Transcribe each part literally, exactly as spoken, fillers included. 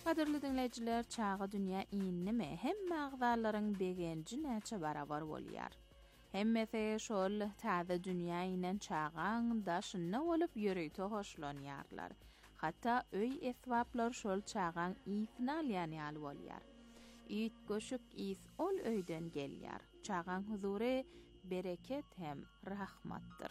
Qadirli dinleyiciler, çağı dünya iýnimi hemme agzarlaryň begenji näçe barabar bolýar. Hemmesi şol täze dünya inen çağaň daşynda bolup ýöreýte hoşlanýarlar. Hatta öý esbaplar şol çağaň iýsini alýany bolýar. Ýit göşük is ol öýden gelýär. Çağaň huzury bereket hem rahmatdyr.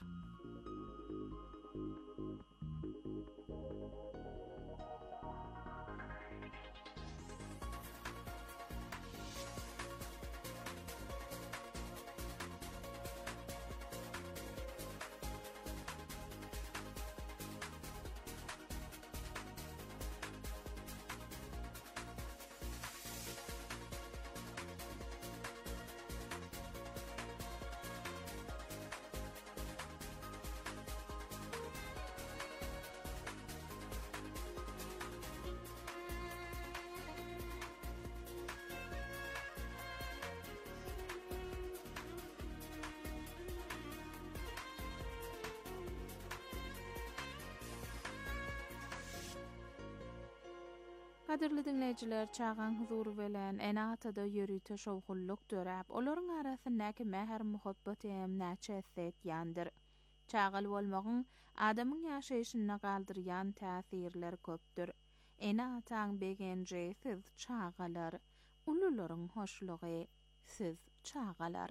Qadirli dinleyiciler, çağan huzuru bilen enatada ýörüýte şowgulluk döräp, olaryň arasyndaky mäher muhabbat hem näçe esset ýandyr. Çağal bolmagyň adamyň ýaşaýyşyna galdyrýan täsirler köpdür. Enataň begenje siz çağalar, ulularyň hoşlugy siz çağalar.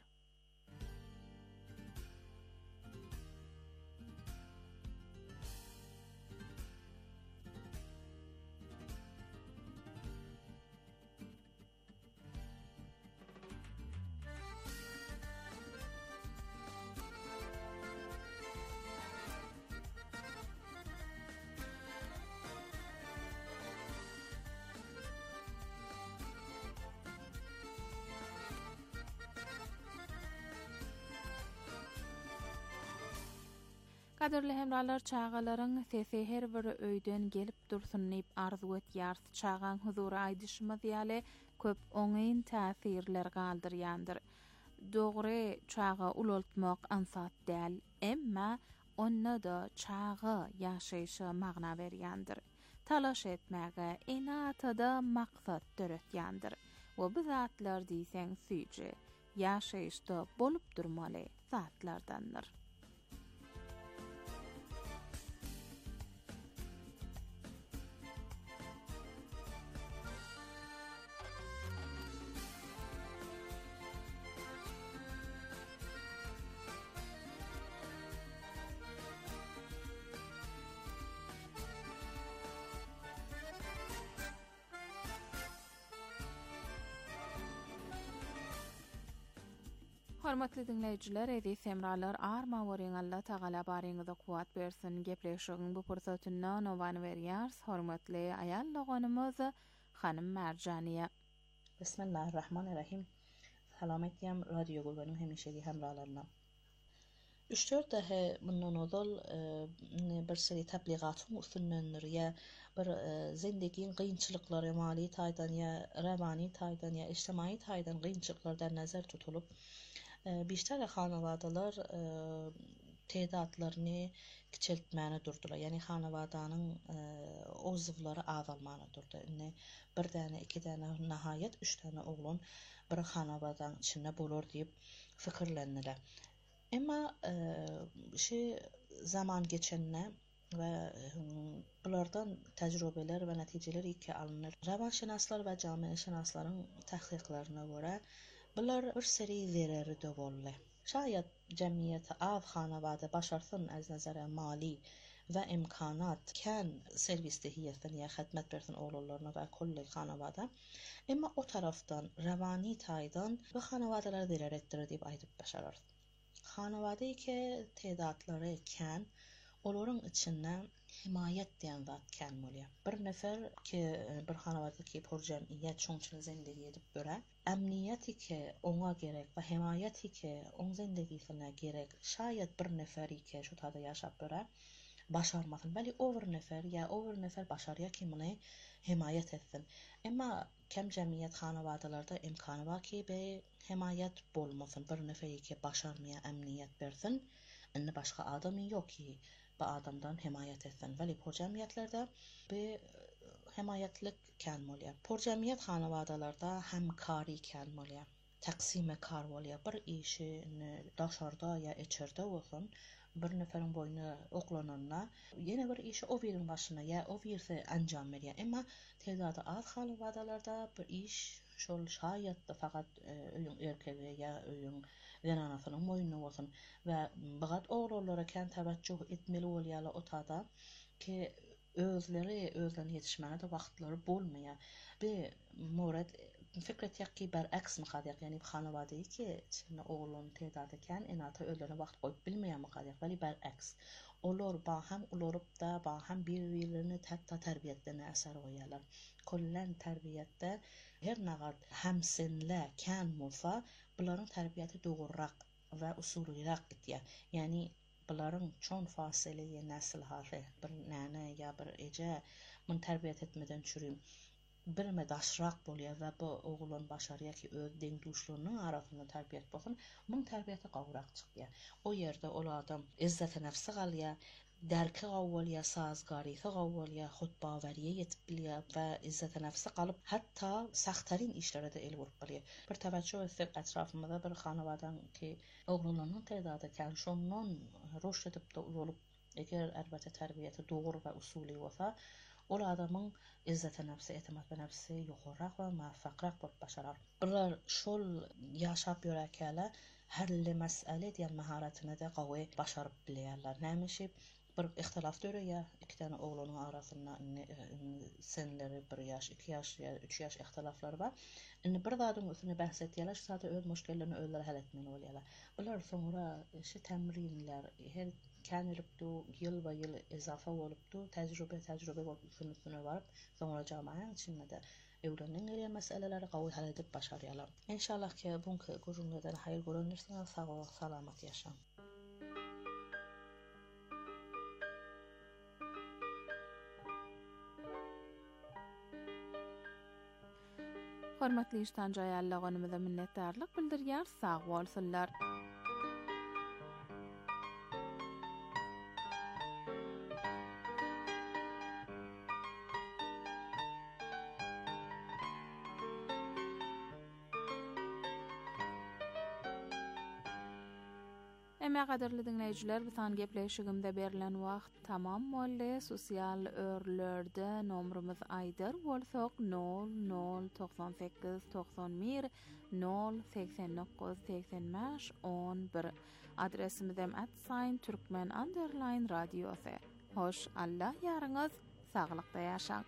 Qadirli hemralar, çağalaryň sesi her bir öýden gelip dursun diýip arzu etýär. Çağan huzura aýdyşmaz ýaly köp oňyn täsirler galdyrýandyr. Dogry, çağa ulaltmak ansat däl, emma onna da çağa ýaşaýşa magna berýändir. Talaş etmäge enatada maksat döretýändir. We bu zatlar diýseň süýje, ýaşaýşda bolup durmaly zatlardandyr. Hormatly dinleyijiler, edi semralar arma boryň Allah Taala baryňyza kuwat bersin. Gepleşigiň bu pursatyndan owan berýärs. Hormatly aýallagynymyz Hanym Merjaniýa. Bismillahirrahmanirrahim. Salametiyem radyo gulganyň hemişegi hemralaryna. üç dört daha bundan odal bir seri tebligatym usullenler ya bir zindegiň gynçylyklary mali taýdan ya rawani taýdan ya ijtimai taýdan gynçylyklardan nazar tutulup beşler hanawadalar tedatlaryny kiçeltmäne durdular. Yani hanawadanyň ozwlary azalmany durdy. Ine bir däne, iki däne, nahayet üç däne oglan bir hanawadaň içinde bolar diýip fikirlendiler. Emma şey zaman geçenne ve bulardan tecrübeler ve neticeler iki alınır. Ravanşinaslar ve camiaşinasların tahqiqlarına göre bular bir seri zereri de bolla. Şayet cemiyete az hanavada başarsın az nazara mali ve imkanat kan servistehiyetin ya xidmet bersin oğullarına ve kulli hanavada. Emma o taraftan ravani taydan bu hanavadalar zarar ettirir diýip aýdyp başarar. Hanavada ki tedatları kan olaryň içinden himayet diýen zat kan bolýar. Bir nefer ki bir hanawadaki por jemiyet şoňçyly zindegi edip böre, emniyeti ki ona gerek we himayeti ki oň zindegisine gerek şayet bir neferi ki şu tada ýaşap böre başarmasın. Beli o bir nefer ya o bir nefer başarýar ki muny himayet etsin. Emma kem cemiyet hanawadalarda imkany bar ki be himayet bolmasyn. Bir neferi ki başarmaya emniyet bersin. Indi başga adam yok ki bu adamdan himayet etsin. Veli bu cemiyetlerde bu həmayətlik kəlmə Porcəmiyyət xanavadalarda həmkari kəlmə təqsimə kar bolýar. Bir işi daşarda ya içeride olsun, bir neferin boyuna oklananına, yine bir işi o birin başına ya o birse ancam verýär. Emma tezadı az xanavadalarda bir iş şol şayet da fakat öýüň erkegi ya öýüň genanasynyň boyuna bolsun we bagat oglanlara kän täwejjuh etmeli bolýarlar o tada ki özleri özlerine yetişmene de wagtlary bolmaýar. Bir murad fikret ýakky beraks mı kadyak, yani bir xanawady ki içinde oğlun tedadı kän enata özlerine wagt goýup bilmeýär mi kadyak, bäli beraks. Olar baham ularyp da baham bir-birlerini tätta terbiýetlerine äser goýarlar. Kollen terbiýetde her nagat hämsinle kän bolsa, bularyň terbiýeti dogurrak we usulyrak gitýär. Yani bularyň çoň fasily näsil hasy bir näne ya bir eje mun terbiýet etmeden çürüýüm. Birme daşrak bolýar we bu oğlan başarýar ki öz deňduşlarynyň arasynda terbiýet bolsun, mun terbiýeti gawrak çykýar. O ýerde ol adam izzet-i nefsi galýar, derki gawwalýar, sazgarysy gawwalýar, hutbaweriýe ýetip bilýär we izzet-i nefsi galyp hatda sahtarin işlere de el borup bilýär. Bir täwejjuh etsek etrafymyzda bir xanawadan ki oğlanlaryň tedaty kän şondan roş edip de bolup, eger elbette terbiýeti dogry we usuly bolsa, ol adamyň izzet-i nefsi, etimat-i nefsi ýokarrak we muwaffaqrak bolup başarar. Bular şol ýaşap ýörekler herli mesele diýen maharatine de gawy başaryp bilýärler. Nämeşi bir ihtilaf döreýär, iki tane oğlanyň arasynda senleri bir ýaş, iki ýaş ya üç ýaş ihtilaflar bar. Indi bir zadyň üstüne bahs etýärler, şada öz müşkellerini özleri hal etmeli bolýarlar. Bular soňra şu temrinler her kän elipdi, ýyl we ýyl ezafa bolupdy, tejrübe tejrübe bolup üstüne barıp, soňra jamaýaň içinde de öwrenen gelýän meseleleri gawy hal edip başarýarlar. İnşallah ki buňky gurulmadan haýyr görenirsiňiz, sag bolup salamat ýaşaň. Hormatly iştanjy ýallaganymyza minnetdarlyk bildirýär. Sag bolsunlar. Eme gaderli dinleýijiler, bu san gepleşigimde berilen wagt tamam boldy. Sosial örlerde nomrumyz aýdyr bolsak nol nol doksan sekiz doksan bir nol seksen dokuz seksen beş on bir. Adresimiz hem at sign türkmen underline radiosy. Hoş Allah ýaryňyz saglykda ýaşaň.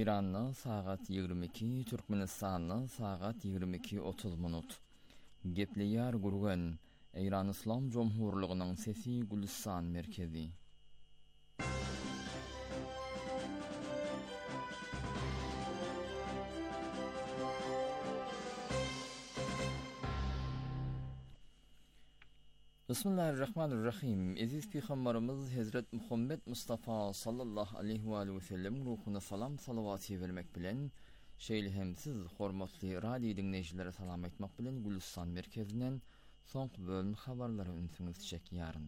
İran'ın saat yigirme iki, Türkmenistan'ın saat yigirme iki otuz minut. Gepliyar gurgan İran İslam Cumhurluğu'nun sesi Gülistan merkezi. Bismillahirrahmanirrahim. Aziz Peygamberimiz Hazret Muhammed Mustafa sallallahu aleyhi ve sellem ruhuna salam salavatı vermek bilen şeýle hem siz hormatly radio dinleýijilere salam etmek bilen Gülistan merkezinden soňky bölüm habarlary ünsüňiz çekýäryn.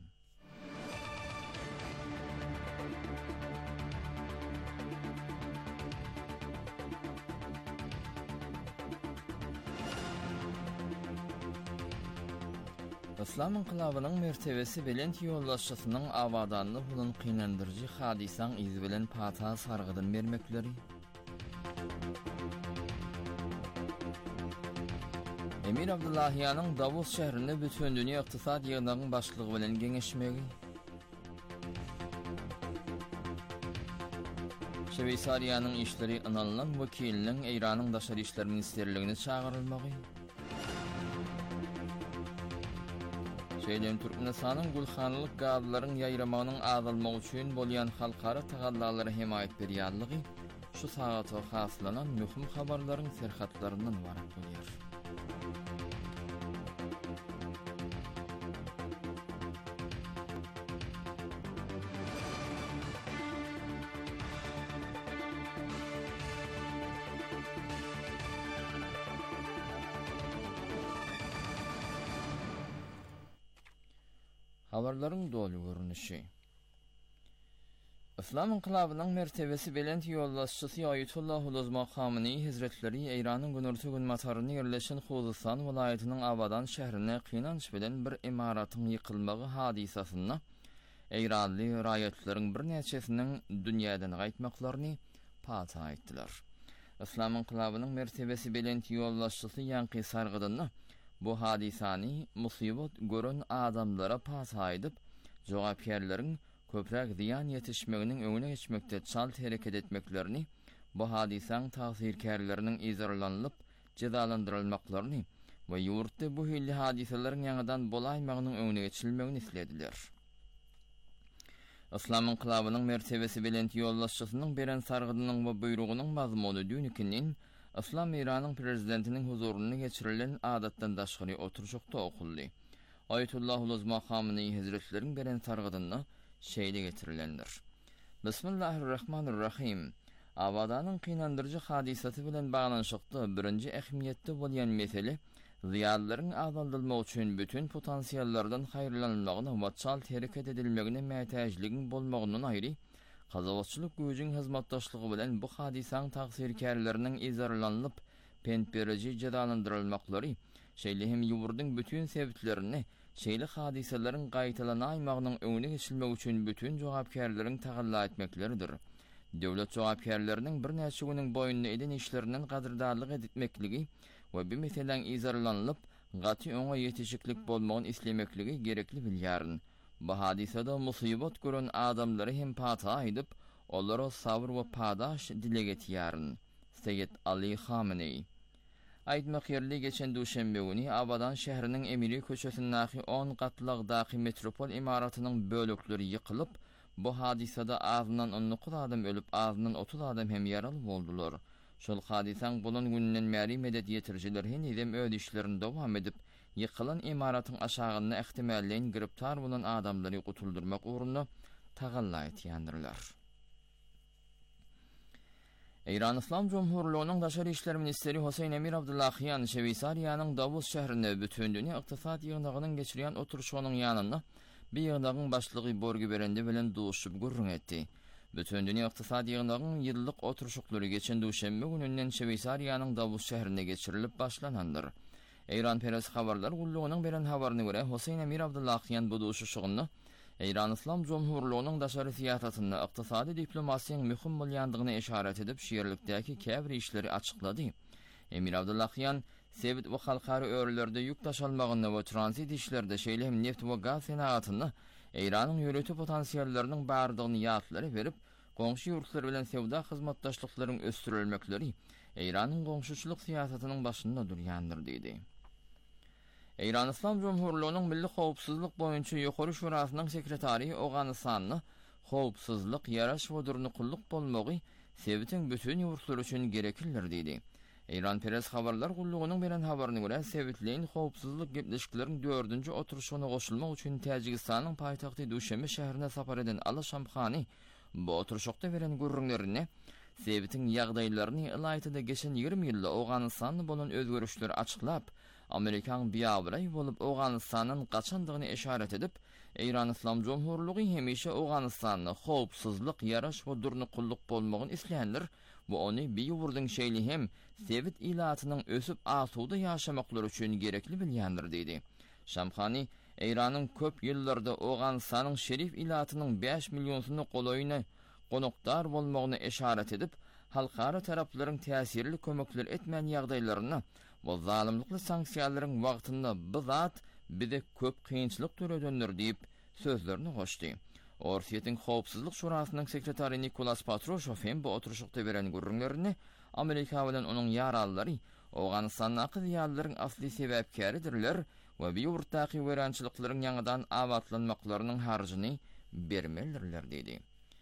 İslam inqilabynyň mertebesi bilen ýollaşçysynyň awadanly bulan kynandyrjy hadisaň izi bilen pata sargydyn bermekleri. Emir Abdullahiýanyň Davos şäherinde bütün dünýä ykdysad ýygynynyň başlygy bilen geňeşmegi. Şweýsariýanyň işleri analynan wekiliniň Iranyň daşary işler ministerligine çagyrylmagy. Şeýlem Türkmenistanyň gulhanlyk gazlaryň ýaýramagynyň azalmagy üçin bolýan halkara tagallalary himayet berýärligi şu sagata haslanan möhüm habarlaryň serhatlaryndan ibaret bolýar. Habarlaryň dolu görünüşi. İslam inqilabynyň mertebesi bilen ýollaşçysy Aýatullah Uluzma Hamini Hazretleri Iranyň Günürtü gün mataryny ýerleşen Huzistan welaýatynyň Abadan şäherine kynanç bilen bir imaratyň ýykylmagy hadisasyna Iranly raýatlaryň bir näçesiniň dünýäden gaýtmaklaryny pata aýtdylar. İslam inqilabynyň mertebesi bilen ýollaşçysy ýanky sargydyny bu hadisany musibat görən adamlara pata aýdyp jogapkärleriň köprek ziyan yetişmeginiň öňüne geçmekde çal hereket etmeklerini, bu hadisaň tasirkärleriniň izarlanlyp cezalandyrylmaklaryny we ýurtda bu hilli hadiseleriň ýangydan bolaýmagynyň öňüne geçilmegini islediler. İslam inqilabynyň mertebesi bilen ýollaşçysynyň beren sargydynyň we buýrugynyň mazmuny dünýäkinden İslam İran'ın prezidentinin huzuruna geçirilen adatdan daşgary oturuşykda okuldy. Ayetullah Uluzma Hamini Hazretleriň beren sargydyny şeýle getirilendir. Bismillahirrahmanirrahim. Awadanyň kynandyrjy hadisasy bilen baglanyşykda birinji ähmiýetde bolýan mesele ziýalylaryň azaldylmagy üçin bütün potensiallardan haýrlanmagyny we çal hereket edilmegine mätäçligiň bolmagynyň aýry Hazawatçylyk güýjüň hizmatdaşlygy bilen bu hadisaň tagsirkärleriniň izarlanlyp pentbereji cezalandyrylmaklary, şeýle hem ýurdyň bütün sebitlerini, şeýle hadiselerin gaýtalanaýmagynyň öňüne geçilmek üçin bütün jogapkärleriň tagalla etmekleridir. Döwlet jogapkärleriniň bir näçe güniň boýunna eden işlerinden gadyrdarlyk etmekligi we bu meselen izarlanlyp gaty öňe ýetişiklik bolmagyny islemekligi gerekli bilýäryn. Bu hadisada musibat görən adamları hem pata aýdyp, olara sabr we padaş dile getýäryn. Seyyid Ali Khamenei aýtmak ýerli geçen duşanbe güni Abadan şäheriniň Emiri köçesindäki on gatlygdaky metropol imaratynyň bölekleri ýykylyp, bu hadisada azyndan on dokuz adam ölüp, azyndan otuz adam hem ýaraly boldular. Şol hadisaň bulan günden märi medet ýetirjiler hem edem öz işlerini dowam edip, ýykylan imaratyň aşagyna ähtimallen giriptar bolan adamlary gutuldurmak uğrunda tagalla etýändirler. İran İslam Cumhurluğu'nun daşary işler ministeri Hoseyn Emir Abdullahiyan Şweýsariýanyň Davos şäherinde bütün dünýä ykdysad ýygynyň geçirýän oturuşynyň ýanynda bir ýygynyň başlygy borgy berende bilen duşup gurrun etdi. Bütün dünýä ykdysad ýygynyň ýyllyk oturuşyklary geçen duşanbe gününden Şweýsariýanyň Davos şäherinde geçirilip başlanandyr. İran Peres habarlar gulluğunun beren habarına göre Hoseyn Emir Abdullahiyan bu duşuşygyny İran İslam Cumhurluğu'nun daşary siýasatyny ykdysady diplomasiýanyň möhüm bolýandygyny işaret edip şeýerlikdäki käbir işleri açyklady. Emir Abdullahiyan sebit we halkary örlerde ýük taşalmagyny we transit işlerde şeýle hem neft we gaz senatyny Iranyň ýönetim potensiallarynyň bardygyny ýatlary berip, goňşy ýurtlar bilen sewda hyzmatdaşlyklaryň ösdürilmekleri Eýranyň goňşuçylyk siýasatynyň başynda durýandyr diýdi. Eýran Islam Jumhurluğunyň Milli Howpsuzlyk boýunça Ýokary Şurasynyň sekretary Owganystanyny howpsuzlyk, ýaraş we durnukullyk bolmagy sebitiň bütün ýurtlar üçin gereklidir diýdi. Eýran Press habarlar gullugynyň beren habaryna görä, sebitliň howpsuzlyk gepleşikleriniň dördünji oturuşyna goşulmak üçin Täjikistanyň paýtagty Duşanbe şäherine sapar eden Ali Şamkhany bu oturuşda beren gurrunlaryny sebitiň ýagdaýlaryny ýylaýtyda geçen ýygrimi ýylda Owganystanyň bolan özgörüşleri açyklap, Amerikan biýabry bolup Owganystanyň gaçandygyny eşaret edip, Eýran Islam Jumhurlugy hemişe Owganystanyny howpsuzlyk, ýaraş we durnukullyk bolmagyny isleýändir. Bu ony bir ýurdyň şeýli hem sebit ilatynyň ösüp asuda ýaşamaklary üçin gerekli bilýändir diýdi. Şamkhany Eýranyň köp ýyllarda Owganystanyň şerif ilatynyň beş millionsunu golaýyna gonokdar bolmagyny eşaret edip, halkara taraplaryň täsirli kömekler etmän ýagdaýlaryna we zalimlikli sanksiýalaryň wagtynda bu zat bide köp kynçylyk töredendir diýip sözlerini goşdy. Orsiýetiň Howpsuzlyk Şurasynyň sekretary Nikolas Patrushew hem bu oturuşda beren gurrunlaryny Amerika bilen onuň ýaralylary Owganystanyň ýalylaryň asly sebäpkäridirler we bir ýurtdaky werançylyklaryň ýangydan awatlanmaklarynyň harjyny bermelidirler diýdi.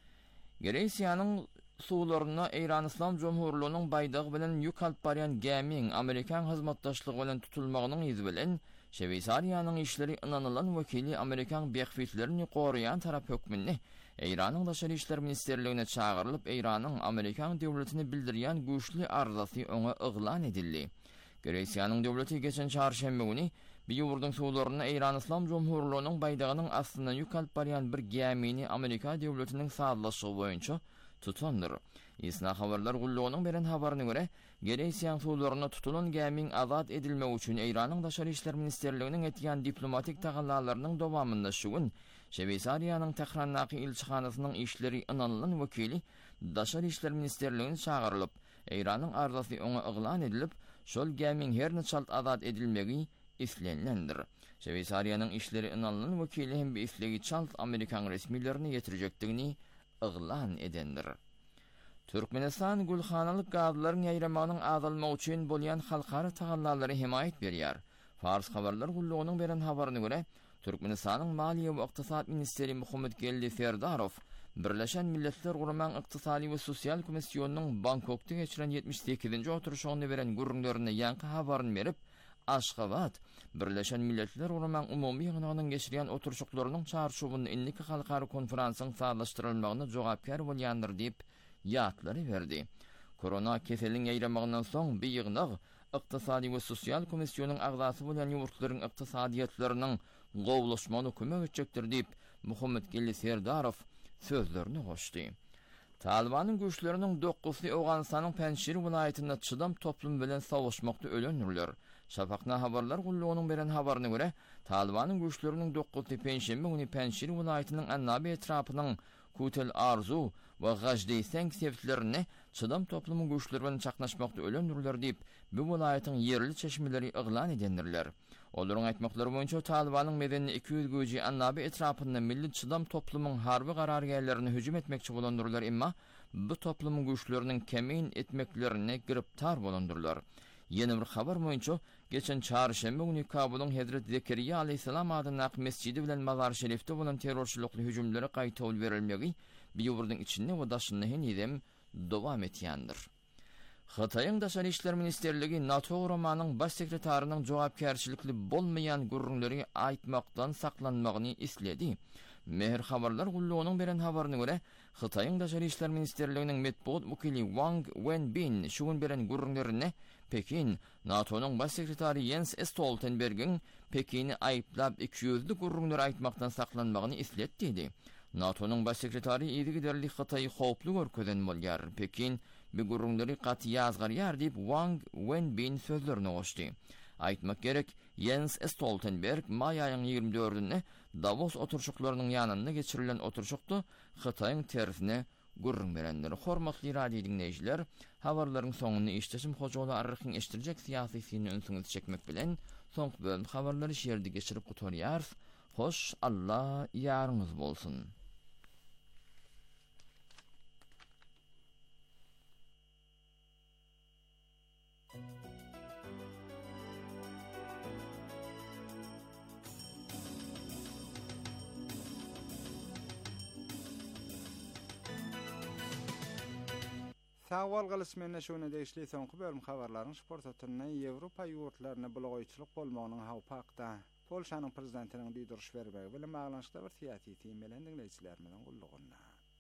Greisiýanyň suwlaryna Eýran Islam Jumhurlugynyň baýdagy bilen ýük alyp barýan gemiň Amerikan hyzmatdaşlygy bilen tutulmagynyň ýüzi bilen Şweýsariýanyň işleri ynanylan wekili Amerikan beýgfitlerini goraýan tarap hökmünde Eýranyň daşary işler ministerligine çağırılıp Eýranyň Amerikan döwletini bildirýän güýçli arzasy ona yglan edildi. Greisiýanyň döwleti geçen çarşembe güni bir ýurduň suwlaryna Eýran Islam Jumhurlugynyň baýdagynyň aslyndan ýük alyp barýan bir gemini Amerika döwletiniň saadlaşygy boýunça tutandyr. Isna habarlar gullugynyň beren habaryna görä, Greisiýanyň suwlaryna tutulan gemiň azat edilmegi üçin Eýranyň daşary işler ministerliginiň etýän diplomatik tagallalarynyň dowamynda şu gün Şweýsariýanyň Tehrandaky ilçihanasynyň işleri ynanylan wekili daşary işler ministerligine çağırılıp, Eýranyň arzasy ona yglan edilip, şol gemiň herne çalt azat edilmegi islenlendir. Şweýsariýanyň işleri ynanylan wekili hem bir islegi çalt Amerikan resmilerini ýetirjekdigini yglan edendir. Türkmenistan gulhanalyk gazlaryň ýaýramanyň azalmagy üçin bolýan halkara tagallalary himayet berýär. Fars habarlar gullugynyň beren habaryna görä, Türkmenistanyň Maliýe we Ykdysat ministeri Muhammed Gelli Serdarow Birleşen Milletler Gurman Iqtisadi we Sosial Komissiýonynyň Bangkokda geçiren ýetmiş sekizinji oturuşyny beren gurrunlaryna ýanky habaryny berip, Aşgabat Birleşen Milletler Gurman umumy ýygynynyň geçirýän oturuşlarynyň çarşuwyny indiki halkara konferansyň saatlaşdyrylmagyna jogapkar bolýandyr diýip ýatlary berdi. Korona keseliň ýaýramagyndan soň bir ýygynyň Iqtisadi we Sosial Komissiýonyň agzasy bolan ýurtlaryň iqtisadiyatlarynyň gowlaşmagyna kömek etjekdir diýip Muhammed Gelli Serdarow sözlerini goşdy. Talibanyň güýçleriniň dokuzsy Owganystanyň Penşir vilayetinde çydam toplum bilen savaşmakda ölendirler. Şafakna habarlar gullugynyň beren habaryna görä, Talibanyň güýçleriniň dokuzsy Penşembe güni Penşir vilayetynyň Annabi etrapynyň Kutel Arzu we Gajdeýsen sebitlerini çydam toplumy güýçleri bilen çaknaşmakda ölendirler diýip bu vilayetyň yerli çeşmeleri yglan edendirler. Olaryň aýtmaklary boýunça Talibanyň medeni iki ýüz güýji Annabi etrapynda milli çydam toplumyň harby garargärlerini hüjüm etmekçi bolandyrlar, emma bu toplumyň güýçleriniň kemin etmeklerine giriptar bolandyrlar. Ýene bir habar boýunça geçen çarşembe güni Kabulyň Hazrat Zekeriýa aleyhissalam adyna mesjidi bilen Mazar Şerifde bolan terrorçylykly hüjümlere gaýta ol berilmegi bir ýurduň içinde we daşynda hem dowam etýändir. Hataýyň daşary işler ministerligi NATO Romanyň baş sekretarynyň jogapkärçilikli bolmaýan gurrunlary aýtmakdan saklanmagyny isledi. Mehr habarlar gullugynyň beren habaryna görä, Hataýyň daşary işler ministerliginiň metbuat wekili Wang Wenbin şu gün beren gurrunlaryny Pekin, NATO'nun baş sekretary Jens Stoltenberg'in Pekin'i aýyplap iki ýüzli gurrunlary aýtmakdan saklanmagyny isletdi. NATO'nun baş sekretary ýedi derli Hataýy howply görkezden bolýar. Pekin bu gurrunlary gaty ýazgarýar diýip Wang Wenbin sözlerini goşdy. Aýtmak gerek, Jens Stoltenberg may aýynyň ýygrimi dördünde Davos oturuşuklarynyň ýanynda geçirilen oturuşukda Hataýyň tersine gurrun berenler. Hormatly radio dinleýijiler, habarlaryň soňuny işleşim hojaly arrykyň eşdirjek siýasysyny öňsüňiz çekmek bilen soňky bölüm habarlary şeýerde geçirip gutarýar. Hoş Allah ýarynız bolsun. Sağwal galysmyna şonu deýişli soňky bölüm habarlaryň sportatyndan Ýewropa ýurtlaryna bulagyçylyk bolmagynyň hawpakda Polşanyň prezidentiniň diýdiriş bermegi bilen baglanşykda bir syýasy teýmelen dinleýijilerimiň gullugyna.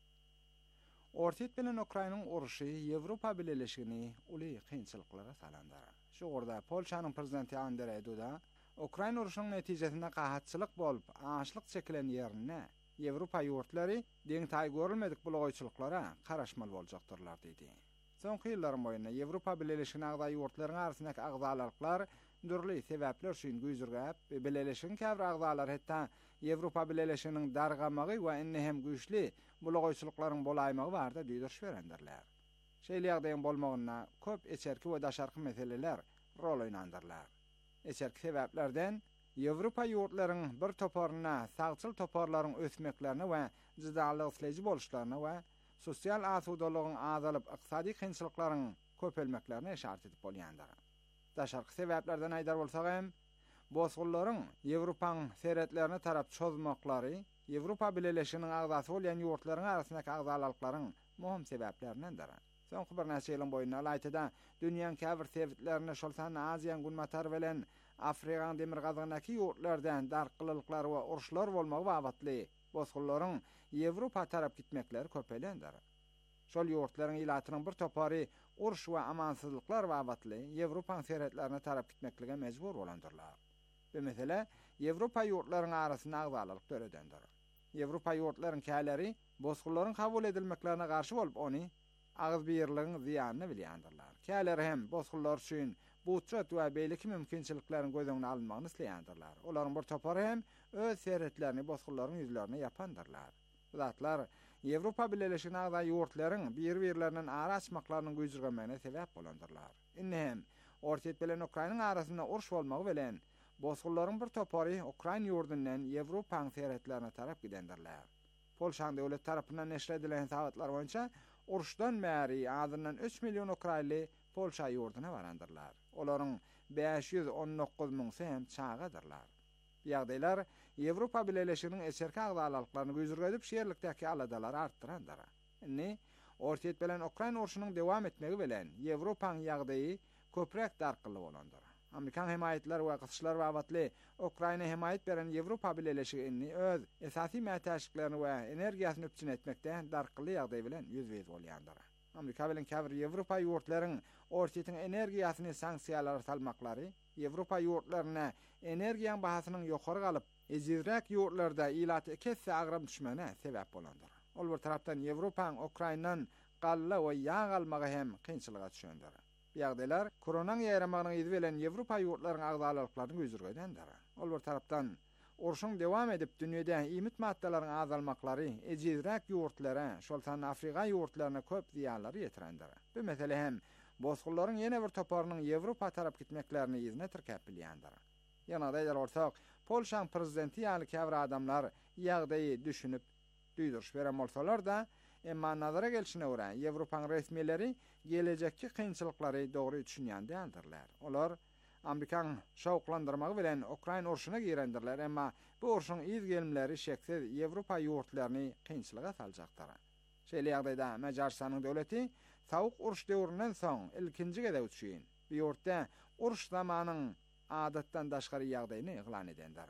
Ortiýet bilen Ukrainanyň uruşy Ýewropa Birleşigini uly kynçylyklara salandar. Şu gorda Polşanyň prezidenti Andrzej Duda Ukraina uruşynyň netijesinde gahatçylyk bolup, açlyk çekilen ýerine Ýewropa ýurtlary deň taý görülmedik bulagyçylyklara garaşmaly boljakdyrlar dedi. Soňky ýyllaryň boýundan Ýewropa Birleşigine agdaý ýurtlaryň arasyndaky agdalarlyklar dürli sebäpler üçin güýjürgäp, Birleşigiň käbir agdalary hetda Ýewropa Birleşiginiň dargamagy we indi hem güýçli bulagyçylyklaryň bolaýmagy barda diýdiriş berendirler. Şeýle ýagdaýyň bolmagyna köp eçerki we daşarky meseleler rol oýnandyrlar. Eçerki sebäplerden Ýewropa ýurtlaryň bir toparyna, sagçyl toparlaryň ösmeklerine we jydalyk isleji boluşlaryna we sosial asudalygyň azalyp ykdysady kynçylyklaryň köpelmeklerine işaret edip bolýandyr. Daşarky sebäplerden aýdar bolsak hem, bozgullaryň Ýewropanyň seretlerine tarap çözmekleri Ýewropa Birleşiginiň agdasy bolýan ýurtlaryň arasyndaky agdalyklaryň muhim sebäplerindendir. Soňky bir näçe ýylyň boýundan aýtyda dünýäň käbir sebäplerini şolsan Aziýanyň Günmatar bilen Afrikaň demir gazygynaky ýurtlardan darkylyklar we uruşlar bolmagy babatly bozgullaryň Ýewropa tarap gitmekleri köpelendir. Şol ýurtlaryň ilatynyň bir topary uruş we amansyzlyklar babatly Ýewropa seretlerine tarap gitmeklige mejbur bolandyrlar. Bu mesele Ýewropa ýurtlaryň arasynda agdalyk töredendir. Ýewropa ýurtlaryň käleri bozgullaryň kabul edilmeklerine garşy bolup ony agyz birligiň ziýanyny bilýändirler. Käleri hem bozgullar üçin budjet we beýleki mümkinçiliklerini gözüňe almagyny isleýändirler. Olaryň bir topary hem öz seretlerini bozgullaryň ýüzlerine yapandyrlar. Zatlar Ýewropa Birleşigine agdaý ýurtlaryň bir-birlerinden ara açmaklarynyň güýjürgenmegine sebäp bolandyrlar. Indi hem Ortiýet bilen Ukrainanyň arasynda uruş bolmagy bilen bozgullaryň bir topary Ukraina ýurdundan Ýewropa seretlerine tarap gidendirler. Polşa döwlet tarapyndan neşr edilen habatlar boýunça uruşdan bäri azyndan üç milyon Ukrainly Polşa ýurduna barandyrlar. Olaryň beş ýüz on dokuz ming hem çağadyrlar. Ýagdaýlar Ýewropa Birleşiginiň eserki agdalyklaryny güýjürgedip şeýerlikdäki aladalary artdyrandyr. Indi Ortiýet bilen Ukraina uruşynyň dowam etmegi bilen Ýewropanyň ýagdaýy köprek darkyly bolandyr. Amerikan himayetler we gysçylar babatly Ukraina himayet beren Ýewropa Birleşigi indi öz esasy mätäşiklerini we energiýasyny üpçün etmekde darkyly ýagdaý bilen ýüzbeýiz bolýandyr. Amerika bilen käbir Ýewropa ýurtlaryň Ortiýetiň energiýasyny sanksiýalara salmaklary Ýewropa ýurtlaryna energiýa bahasynyň ýokary galyp, ezirräk ýurtlarda ilaty kesse agram düşmene sebäp bolandyr. Ol bir tarapdan Ýewropanyň Ukrainadan galla we ýağ almagy hem kynçylyga düşendir. Ýagdaýlar koronaň ýaýramagynyň ýyzy bilen Ýewropa ýurtlaryň agdalyklaryny güýjürgendir. Ol bir tarapdan uruşyň dowam edip dünýede iýmit maddalaryň azalmaklary ezirräk ýurtlara, şolsan Afrika ýurtlaryna köp ziýanlary ýetirendir. Bu mesele hem bozgullaryň ýene bir toparynyň Ýewropa tarap gitmeklerini ýyzyna tirkäp bilýändir. Ýana daýlar bolsak, Polşanyň prezidenti ýaly käbir adamlar ýagdaýy düşünüp duýduriş beren bolsalar da, emma nazara gelişine görä Ýewropanyň resmiýetleri gelecekki kynçylyklary dogry düşünýän däldirler. Olar Amerikan şawklandyrmagy bilen Ukraina uruşyna girendirler, emma bu uruşyň iz gelmleri şeksiz Ýewropa ýurtlaryny kynçylyga saljakdyr. Şeýle ýagdaýda Macaristanyň döwleti sawuk uruş döwründen soň ilkinji gede üçin bu ýurtda uruş zamanynyň adatdan daşgary ýagdaýyny eglan edendir.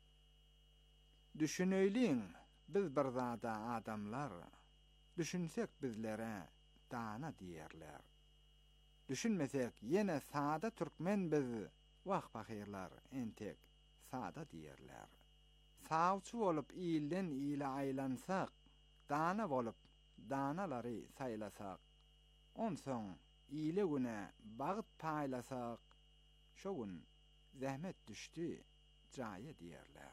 Düşüneýliň, biz bir zada adamlar, düşünsek bizlere dana diýerler. Düşünmesek yine sada Türkmen biz, vah bahirlar entek sada diýerler. Savçı bolup iyilden iyile aylansak, dana bolup danalary saylasak, onsoň iyile güne bagyt paýlasak, şo gün zähmet düşdi jaýy diýerler.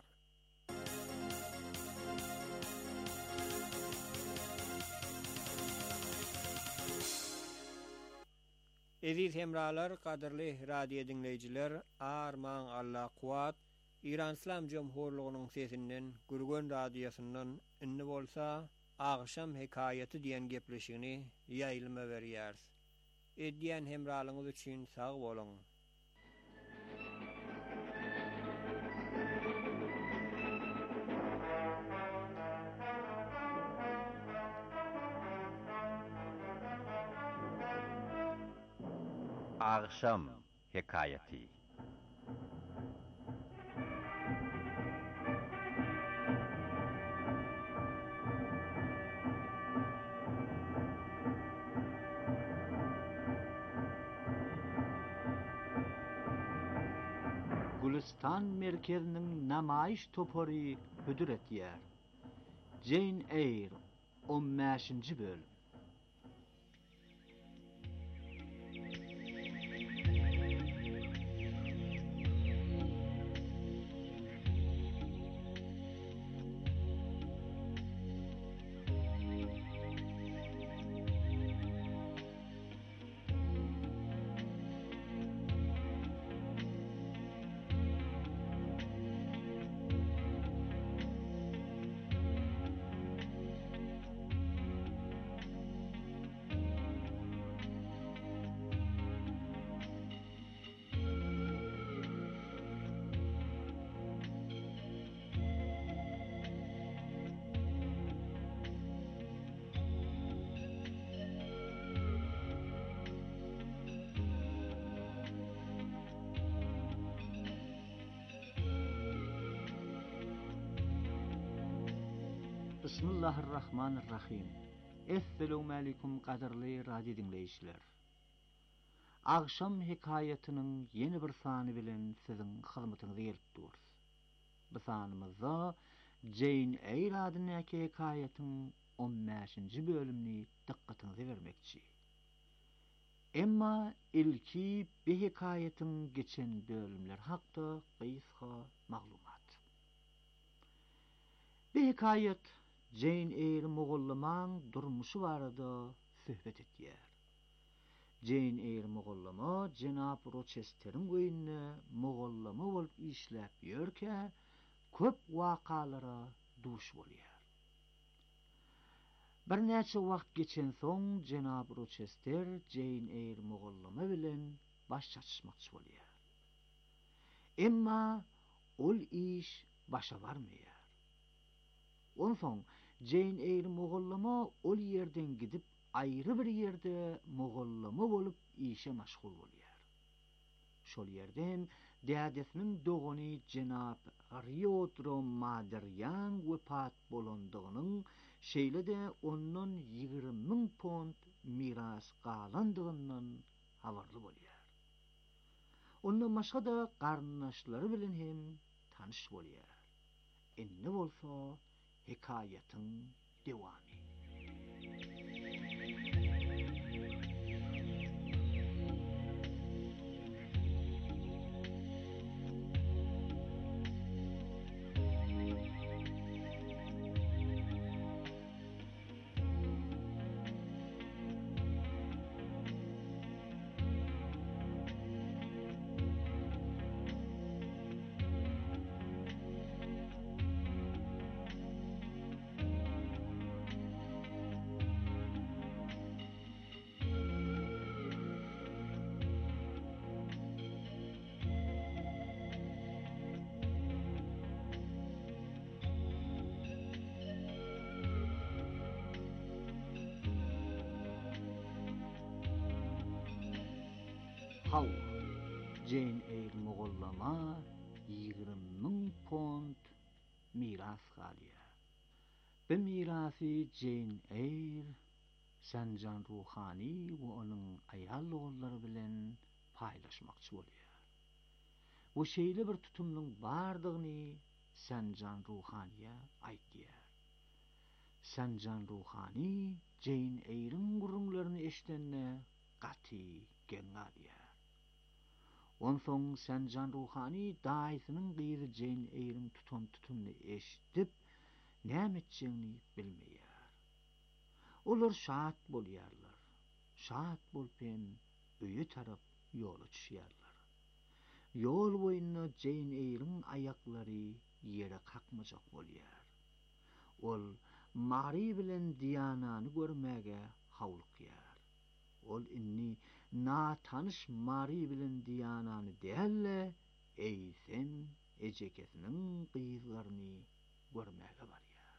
Eziz hemralar, kadrly radio dinleyijiler, arman Allah kuwat, İran İslam Cumhurluğunyň sesinden, Gürgen radiosundan inni bolsa, agşam hekaýaty diýen gepleşigini ýaýlyma berýäris. Edýän hemralyňyz üçin sag bolun. Akşam hikayeti. Gülistan merkezinin namayiş topori hüdüret yer. Jane Eyre on beşinci bölüm. Bismillahirrahmanirrahim. Esselamu aleyküm qadirli radio dinleyiciler. Akşam hikayetinin yeni bir sany bilen sizin hyzmatyňyza gelip durýar. Bu sanymyzda Jane Eyre adyndaky hikayetiň on beşinci bölümini dikkatiňize bermekçi. Emma ilki bu hikayetiň geçen bölümler hakda gysga maglumat. Bu hikayet Jane Eyre mogollamaň durmuşy barada söhbet etýär. Jane Eyre mogollama Jenap Rochester'in göýünde mogollama bolup işläp ýörke köp wakalara duş bolýar. Bir näçe wagt geçen soň Jenap Rochester Jane Eyre mogollama bilen baş çatışmakçy bolýar. Emma ol iş başa barmaýar. Onsoň Jane Eyre mogollama ol yerden gidip ayrı bir yerde mogollama bolup işe maşgul bolýar. Şol yerden dädesiniň dogany Jenap Riotro Maderyan wepat bolandygynyň şeýle de ondan ýygrimi ming pond miras galandygyndan habarly bolýar. Ondan başga da garnaşlary bilen hem tanyş bolýar. Indi bolsa hikayetin devamı. Haw, Jane Eyre mogollama ýygrimi ming pond miras galýar. Bu mirasy Jane Eyre Sanjan Ruhani we onuň aýal oglary bilen paýlaşmakçy bolýar. Bu şeýle bir tutumlyň bardygyny Sanjan Ruhaniýa aýtýar. Sanjan Ruhani Jane Eyre'ň gurrunlaryny eşitende gaty geň alýar. Onsoň Sanjan Ruhani daýsynyň gyzy Jane Eyre'ň tutan tutumny eşitip näme etjegini bilmeýär. Olar şat bolýarlar. Şat bolup hem öýe tarap ýola düşýärler. Ýol boýunda Jane Eyre'ň aýaklary ýere kakmajak bolýar. Ol Mary bilen Diana'ny görmäge hawlykýar. Ol inni na tanış Mary bilen Diana'ny dälle, eýsen ejekesiniň gyzlaryny görmäge barýar.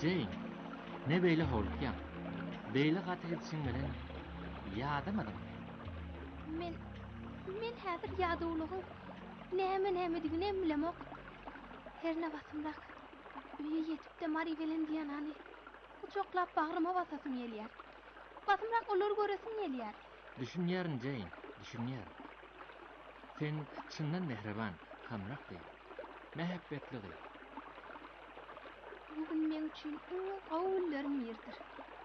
Jane, ne beýle howlukýan? Beýle gaty gitsin bilen ýadamadyň. Men men häzir ýadawlygyň näme nämedigini bilemok. Herne basymrak üýe ýetipde Mari bilen diýanany guçaklap bagryma basasym gelýär. Basymrak olar göresim gelýär. Düşünýärin Jane, düşünýär. Sen çyndan mehriban, hamrakdy, mehabbetli. Bugün men üçin iň gowullaryň ýerdir.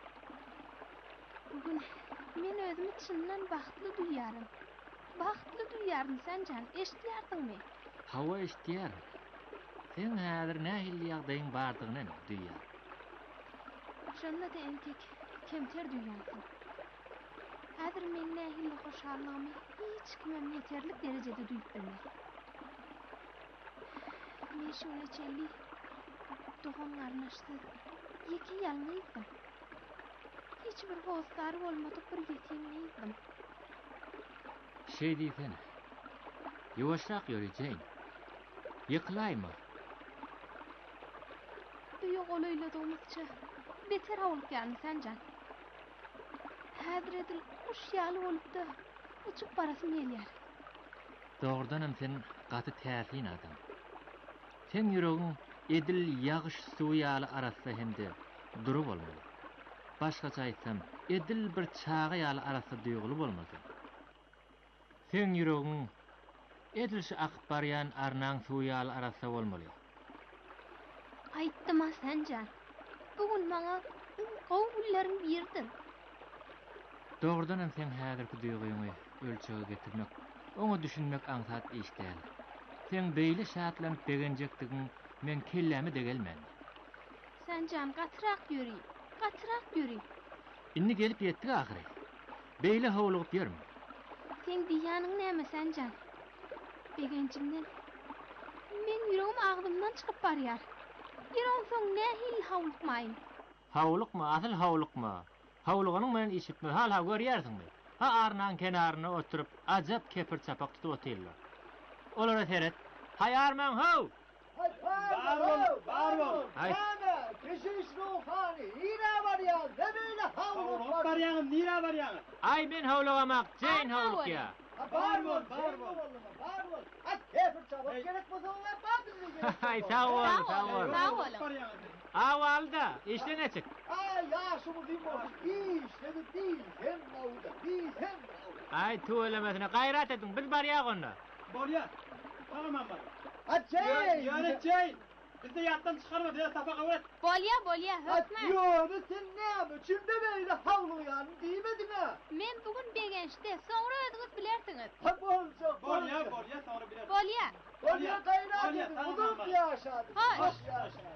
Bugün men özümi çyndan bagtly duýýarym. Bagtly duýýarym Sanjan, eşitýärdiňmi? Hawa eşitýär. Sen häzir nähili ýagdaýyň bardygyny duýýar. Şonda da entek kemter duýýarsyň. Häzir men nähili hoşallygymy hiç kimem ýeterlik derejede duýup bilmez. Men şuna çelli doğan arnaşsyz ýeki ýalňyzdım. Hiç bir hostary bolmadyk bir ýetimizdim. Şey diýsene. Ýowaşrak ýöre Jane. Ýykylaýma. Duýu golaýladygymyzça beter howlukýan Sanjan. Häzir edil kuş ýaly bolupdy, uçup barasym gelýär. Dogrudanam sen gaty täsin adam. Sen ýüregiň edil ýagyş suwy ýaly arasynda hemde durup bolmaly. Başgaça aýtsam, edil bir çaga ýaly arasynda duýguly bolmasy. Sen ýüregiň edil şu akyp barýan arnaň suwy ýaly arasynda bolmaly. Aýtdyma Sanjan. Bugün maňa gowullaryň birdir. Dogrudanam sen häzirki duýguňy ölçege getirmek, oňa düşünmek aňsat iş däl. Sen beýle şatlanyp begenjekdigiň men kellämi degelmän. Sanjan gatyrak ýöri, gatyrak ýöri. Inni gelip ýetdik ahyry. Beýle howlugyp ýörme. Sen diýanyň näme Sanjan? Begenjimden men ýüregim agdymdan çykyp barýar. Ýeron soň nähil howlukmaýyn. Howlukma, asyl howlukma. Howluganyň menen işitme, hal ha görýärsiňmi? Ha arnaň kenaryna oturup ajap kepir çapak tutup oturýarlar. Olara seret. Hayarman ho! Barbo, barbo. Hay. Ana, keşiş ruhani. Ýene barýar, ne beýle howluk barýaňym, nira barýaňym? Ay men howlugamak, Jane howlukya. Barbo, barbo. Barbo. At kepir çapak gerek bolsa oňa bardyň. Hay, sağ ol, sağ ol. Sağ ol. Awalda, işden açık. Ay, ýaşymy diýmok. Iş, dedi diýil, hem mawda, diýil, hem mawda. Ay, tuğulemesine gayret edin, biz barýak onda. Bolýar. Tamam bar. Atjey! Ýöne çey. Bizde ýatdan çykarma, diýe tapaga wet. Bolýa, bolýa, hökme. Ýöne sen näme? Çimde beýle howluýan diýmediňmi? Men bugün begençde, soňra ödüňiz bilersiňiz. Ha bolsa, Bolýar, bolýar, soňra biler. Bolýa. Bolýa gaýrat Bolýa, edin, tamam, budup tamam. ýaşady. Hoş. Hoş ýaşady.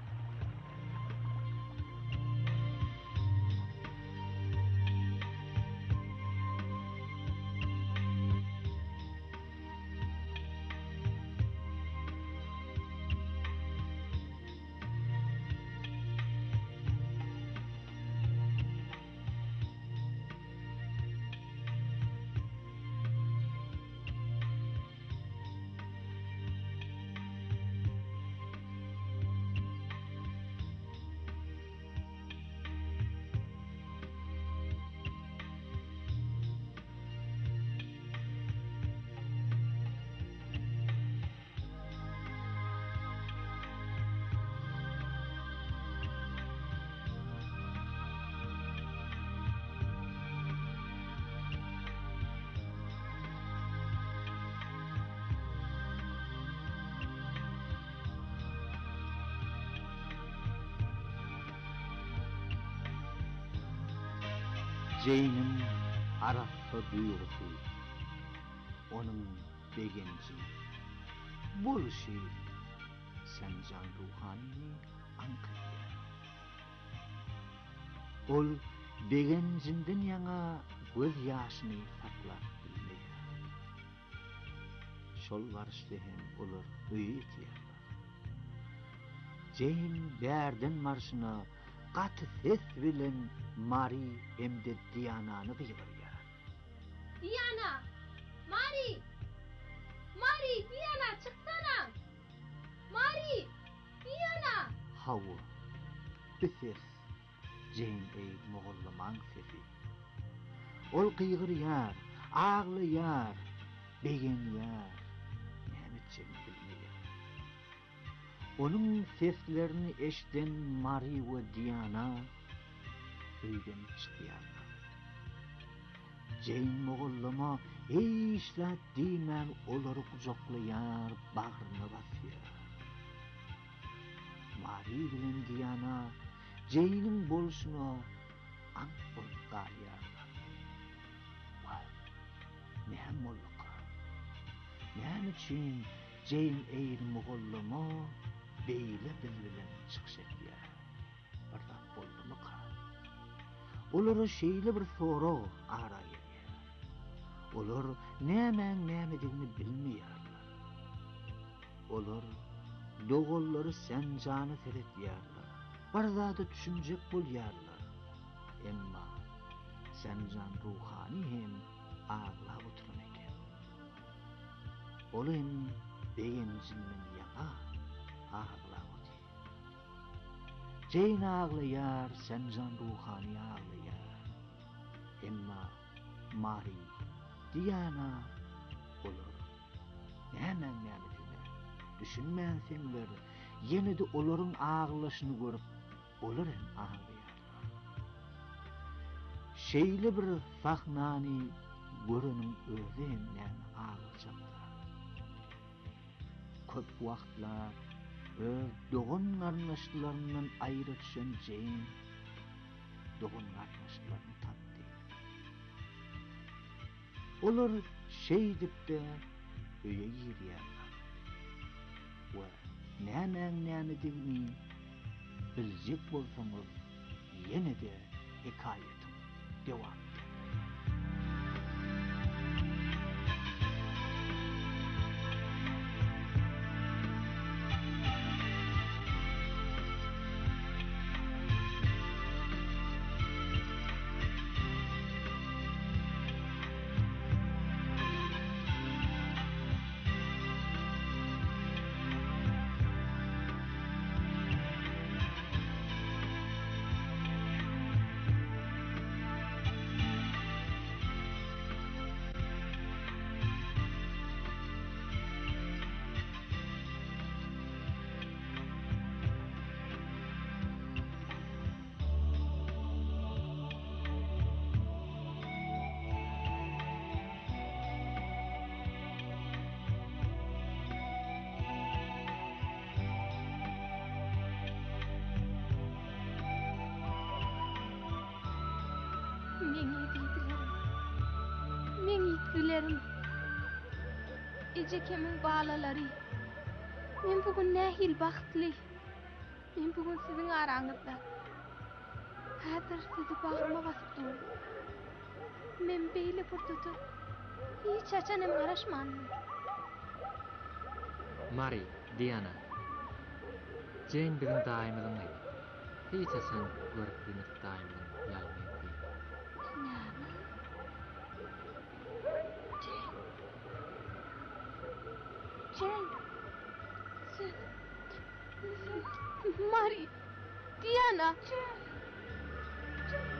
Jane'in arafı duygusu, onun begenci, buluşu, Sanjan ruhani ankırıyor. Ol begencinden yana göz yaşını saklap bilmeyer. Şol varışta hem olur öğütlerler. Jane berden marşına katı ses bilen Mari emde Diana'nı duyurýar. Diana! Mari! Mari, Diana çıksana! Mari! Diana! Hawa, Bu ses Jane Eyre Moğollamang sesi. Ol qıygırýar, ağlaýar, begenýär, näme üçin bilmeýär. Onun seslerini eşden Marie we Diana öýden çykýarlar. Jane Moğollama eýşla diýmän olary kucaklaýar, bagryna basýar. Marie bilen Diana Jane'in bolşuna ant bolup galýarlar. Näme bolýar? Näme üçin Jane Eyre Moğollama beýle bilen çykyş etýär? Birden boldymy ka? Olara şeýle bir sorag ara gelýär. Olar nämeň nämedigini bilmeýärler. Olar dogollary Senjany seretýärler. Bir zada düşünjek bolýarlar. Emma Senjan ruhani hem ağlap oturan eken. Olym beýenjinin ýaga ağlap otur. Jane ağlaýar, Senjan ruhani ağlaýar. Emma Marie, Diana olar. Näme näme düşünmänsiňler, ýene-de olaryň ağlaşyny görüp olar hem ağlaýarlar. Şeýle bir sahnany görenin özi hem näme ağlajaklar. Köp wagtlar öz dogun garnaşlarından aýry düşen Jane dogun garnaşlaryny tapdy. Olar şeýdipde öýe girýärler. Wa näme nämedigini biljek bolsaňyz ýene-de hekaýatyň dewam etdi. Ejekemin bağlalary. Men bugün nähil bagtly. Men bugün siziň araňyzda. Häzir sizi bagryma basyp dur. Men beýle bir tutup hiç açanam garaşmanmyn. Marie, Diana. Jane bilen daýymyň edi. Hiç açan görüp bilmek daýymyň ýalmaýdy. Näme? Jane. Sen... Sen... Marie. Diana. Jane. Jane.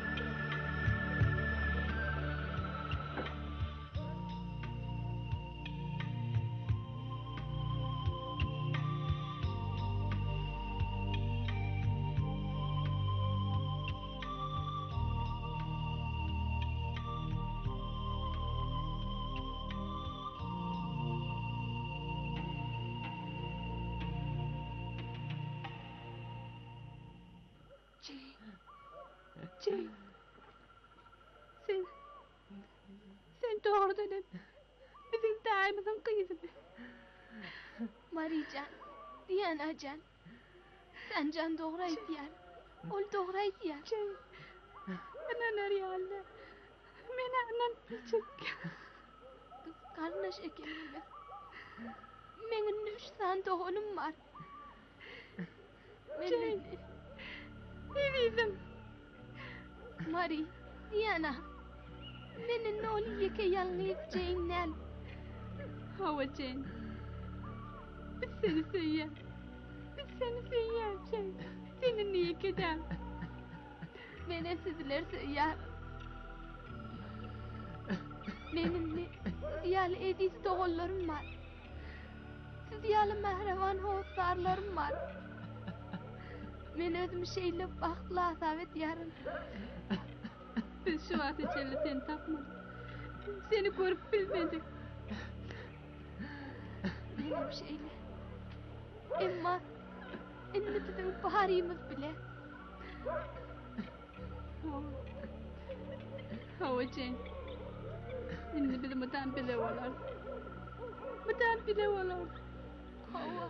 Jane. Sen... Sen doğrudan hep... Bizim daimizin kıyızı. Marican, Diana can. Sen can doğru aytýar. Ol doğru aytýar. Jane. Anan arýarlar. Meni anan biçik. Kız karnaş ekenler. Menin üç san doğunum var. Jane. Evizim. Marie, Diana. Menin nol yeke yalnız Jane'den. Hava Jane. Biz seni seýýär. Biz seni seýýär Jane. Seni niye gidem? Beni sizlerse ya. Benim ne yalı ediz doğullarım var. Siz yalı mehrevan hoğuzlarlarım var. Men özüm şeyle baxtlı asavet yarın. Biz şu vakti çelle seni tapmadık. Seni görüp bilmedik. Benim şeyle. Emma inni bizim baharimiz bile. Hava Jane. Inni bizim mutan bile olar. Mutan bile olar. Hava.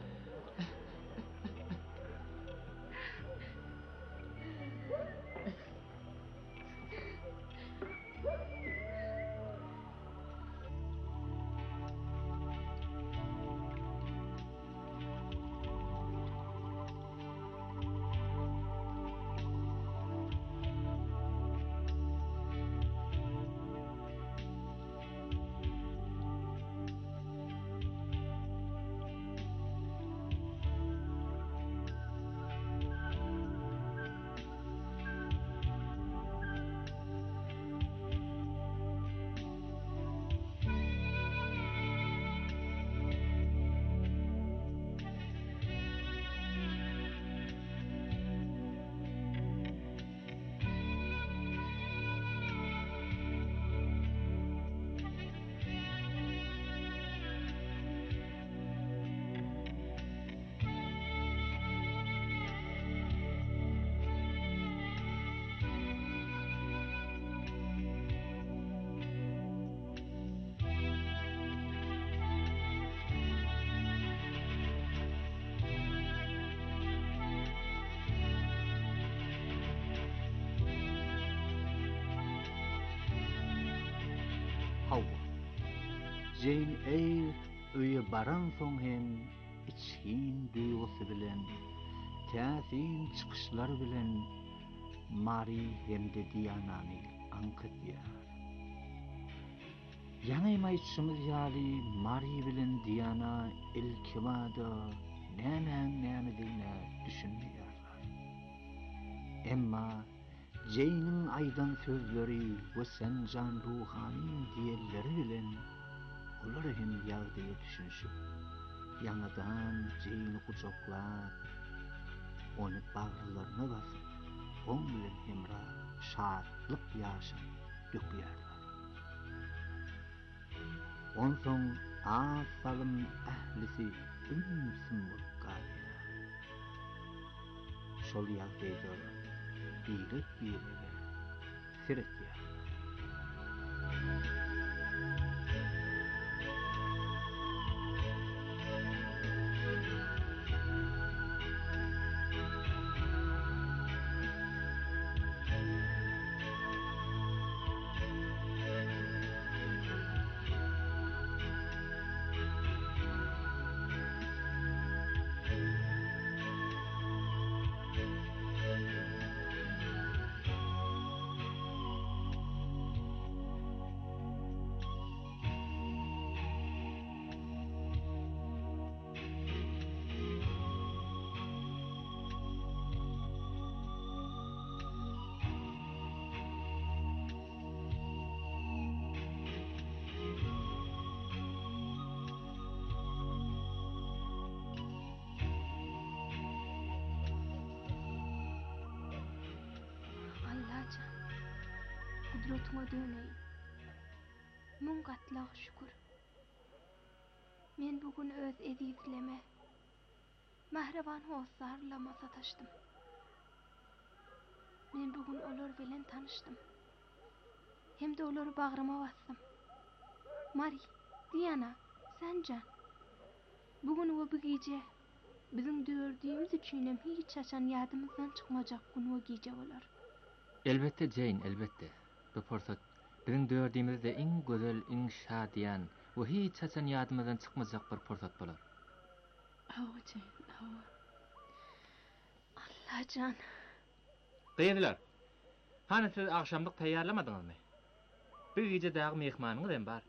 Hava. Jane Eyre öýe baran soň hem içkin duýgusy bilen, täsin çykyşlar bilen Mary hemde Dianany ankytýar. Ýanyma içimiz ýaly Mary bilen Diana ilkimada nämen nämedigine düşünmeýärler. Emma Jane'in aydan sözleri ve sen can ruhani diğerleri bilen olar hem ýagdaýa düşünşip ýanadan Jane'i kucaklap onu bagrylaryna basyp oň bilen hemra şadlyk ýaşy dökýärler. Onsoň az salym ählisi ümsüm bolup galýar. Şol ýagdaýda Bilet birine siretýär. Kudretine döneyim. Mun gatlağa şükür. Men bugün öz edizleme, mahrevan hoğuzlarla sataştım. Men bugün olar bilen tanıştım. Hem de olary bagryma bassam. Mary, Diana, Sancan. Bugün o bu gece bizim dördüğümüz üçinem hiç açan yadımızdan çıkmajak gün o gece bolar. Elbette Jane, elbette. Bu forsat bizim dördüğümüzde en gözel, en şadiyan ve hiç açan yadımızdan çıkmajak bir forsat bolar. Awa Jane, awa. Allah can. Gıyediler. Hani siz akşamlık tayyarlamadınız mı? Bir gece dağı mehmanınız hem var.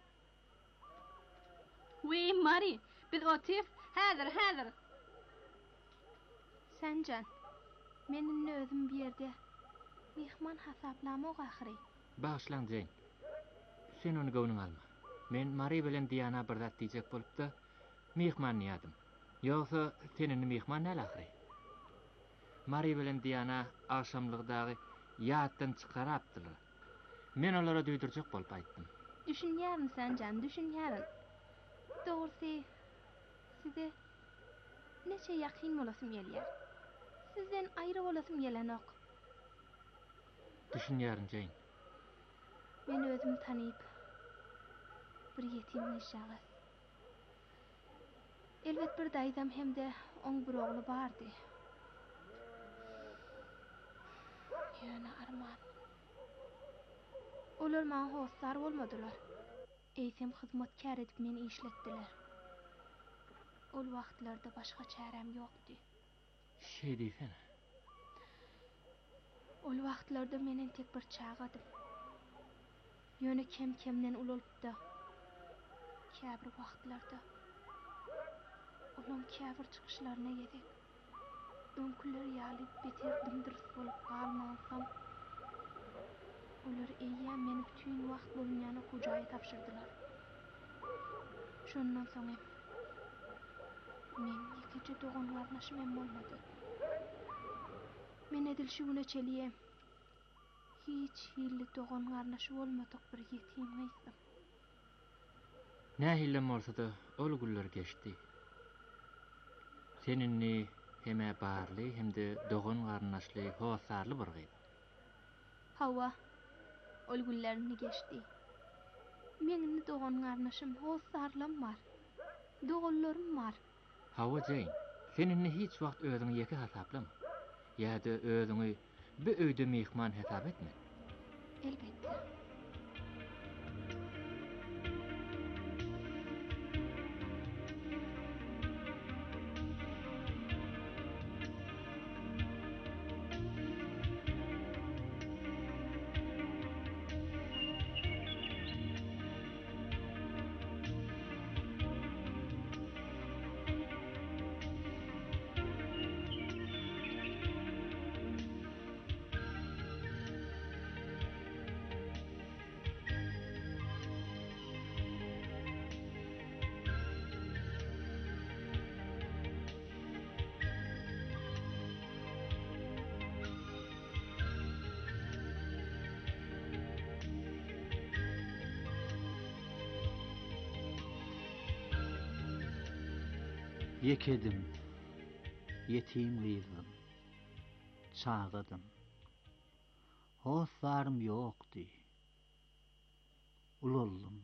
Wey Mary, biz otif, hazır, hazır. Sancan, Menin özüm bir yerde mihman hasaplamak ahiri. Bağışlan Jane. Sen onu göwnüň alma. Men Mary bilen Diana bir zat diýjek bolup da mihman ýadım. Ýogsa senin mihman näle ahiri? Mary bilen Diana akşamlygdagy ýatdan çykarapdylar. Men olara duýdurjak bolup aýtdym. Düşünýärmi sen can, düşünýärin. Dogry, size neçe ýakyn bolasym gelýär. Sizden aýry bolasym gelenok. Düşünýärin Jane. Men özüm tanyp bir ýetim yaşagas. Elbet bir daýdam hemde oň bir ogly bardy. Ýöne arman. Olar maňa howsar bolmadylar. Eýsem hyzmatkär edip meni işletdiler. Ol wagtlarda başga çärem ýokdy. Şey diýsen. Ol wagtlarda menen tek bir çağadym. Ýöne kem kemden ulolup da käbir wagtlarda olam käbir çykyşlaryna gezek. Öňküler ýalyp beter dymdyrys bolup galmansam, olar eýýä meni bütün wagt bolunýany hojaýa tapşyrdylar. Şondan soň hem men ýekeje dogan garnaşym hem bolmady. Men edil şu güne çeliýem. Hiç hilli dogan garnaşy bolmadyk bir ýetim gaýsym. Nähillem bolsa da ol güller geçdi. Seninni heme barly hemde dogan garnaşly howsarly bir gyz. Hawa, ol güllerini geçdi. Meňni dogan garnaşym howsarlym bar. Doganlarym bar. Hawa Jane, seninni hiç wagt özüňi ýeke hasaplama. Ýa-da özüňi bir öýde mehman hesap etme. Elbette. Yekedim, yetim gyzym, çağıdım. Howsarym ýokdy. Uloldum.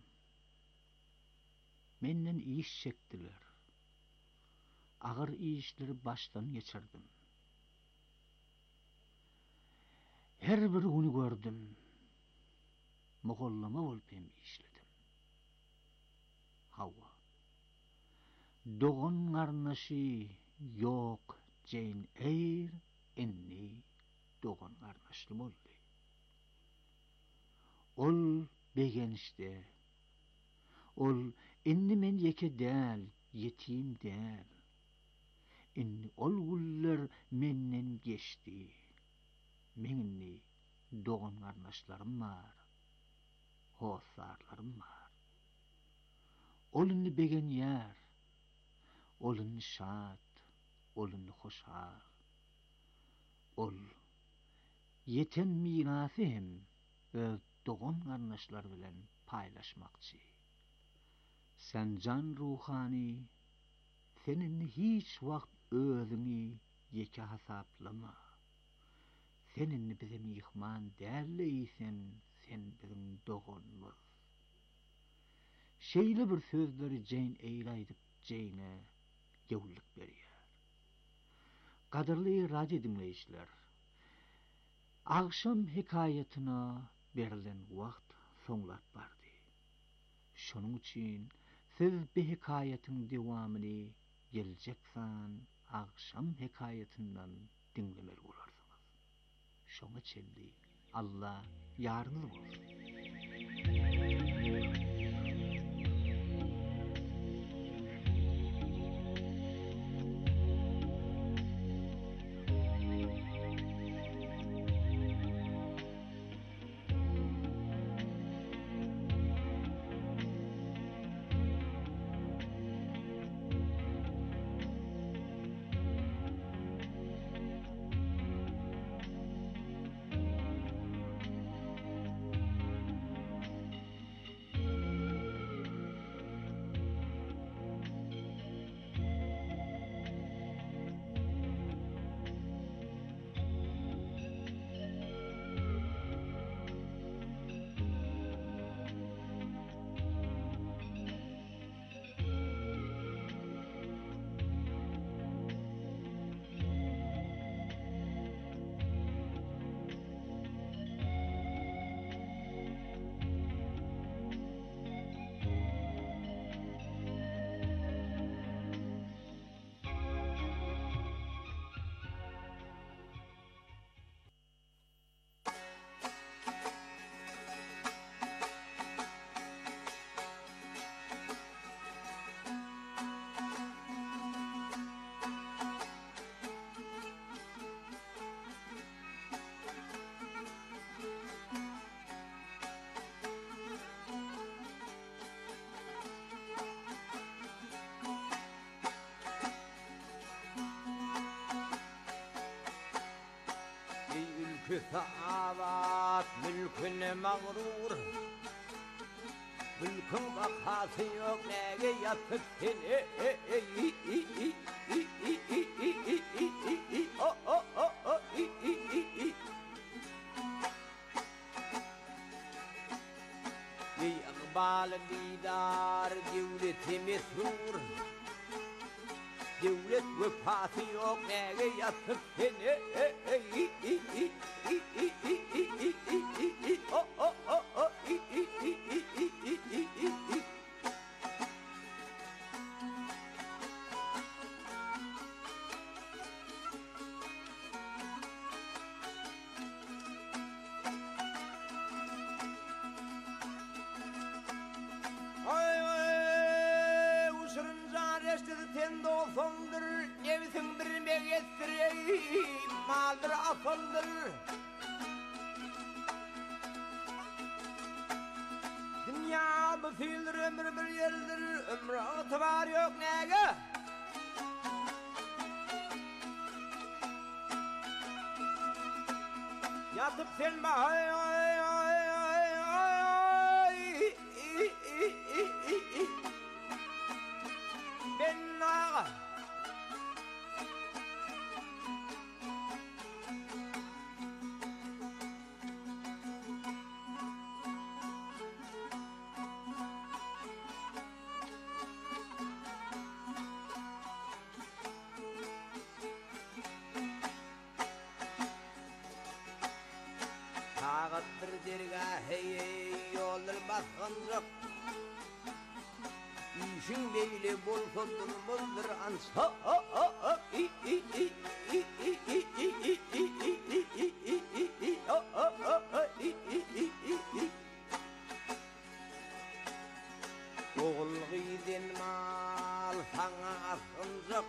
Menden iş çekdiler. Agyr işleri başdan geçirdim. Her bir güni gördüm. Mogollama bolup hem işledim. Hawa. Dogan garnaşy ýok Jane Eyre enni dogan garnaşly boldy. Ol begenişde. Ol enni men ýeke däl, ýetim däl. Enni ol güller menden geçdi. Meňni dogan garnaşlarym bar. Howsarlarym bar. Olunny begen ýer. Olunny şat, olunny hoşal. Ol yeten mirasy hem öz dogan garnaşlar bilen paýlaşmakçy. Sen can ruhani, seninni hiç wagt özüňi ýeke hasaplama. Seninni bize mihman däleýsen, sen biziň doganmyz. Şeýle bir sözleri Jane Eyre aýdyp Jane'e ýewlik berýär. Gadyrly radio dinleýijiler, akşam hikayatyna berilen wagt soňlap bardy. Şonuň üçin siz bu hikayatyň dewamyny geljeksan akşam hikayatyndan dinlemeli bolarsyňyz. Şoňa çeldi Allah ýardymy bolsun. küfe avat mülküne mağrur mülkün bakası yok nege yatıp seni o o o o İkbal didar devleti mesrur devlet vefası yok nege yatıp seni o o o o maldır afaldır dünya bu fiildir ömür bir yerdir ömrü itibar yok nege yatıp sen bahay ay ay ay ay ben ağa bir dergaheye yollar baskanacak İşin beyle bolsa durmazdır ansa oğul giden mal sana askanacak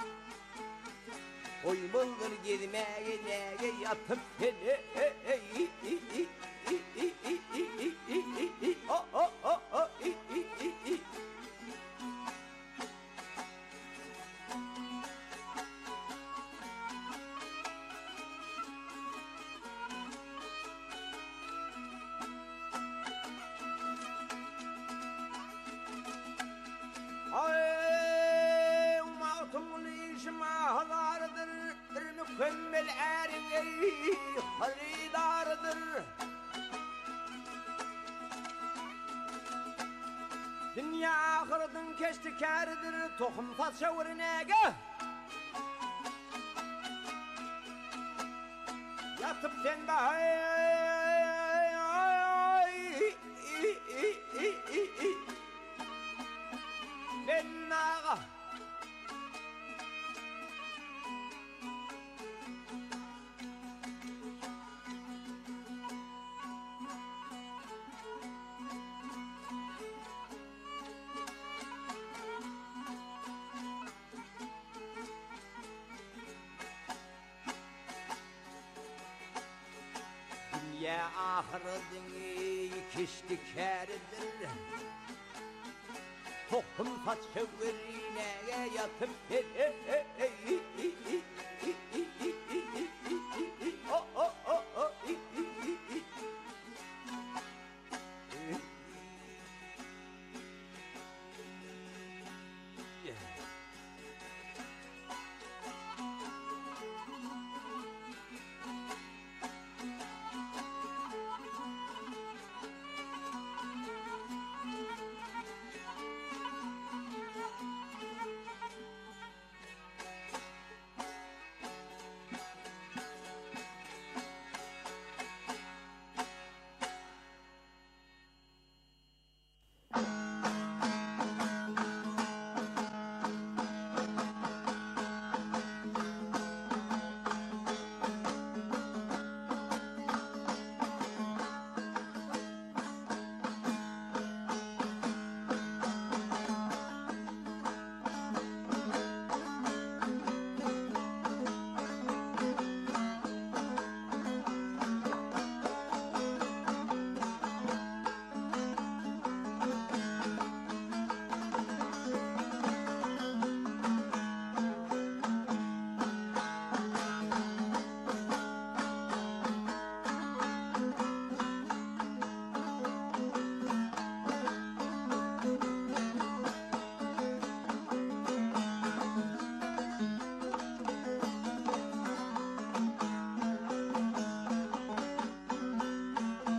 oy buldur gidmeye nege yatıp seni o o o o ay umatumul işmahalardır bir mükemmel erin haridardır dünya ahırın keşti kâridir tohum tasavvur nege yatıp sen bahay ben ağa dünya ahırın keşti kâridir tohum tasavvur nege yatıp seni